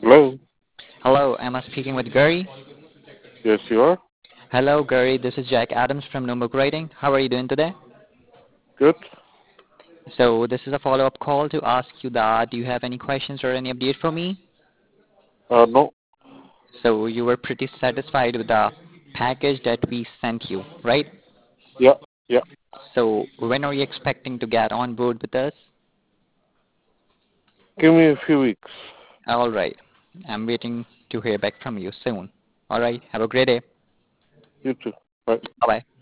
Hello. Hello, am I speaking with Gary? Yes, you are. Hello, Gary. This is Jack Adams from Nombook Writing. How are you doing today? Good. So this is a follow-up call to ask you that do you have any questions or any update for me? No. So you were pretty satisfied with the package that we sent you, right? Yeah. Yeah. So when are you expecting to get on board with us? Give me a few weeks. All right. I'm waiting to hear back from you soon. All right. Have a great day. You too. Bye. Bye-bye.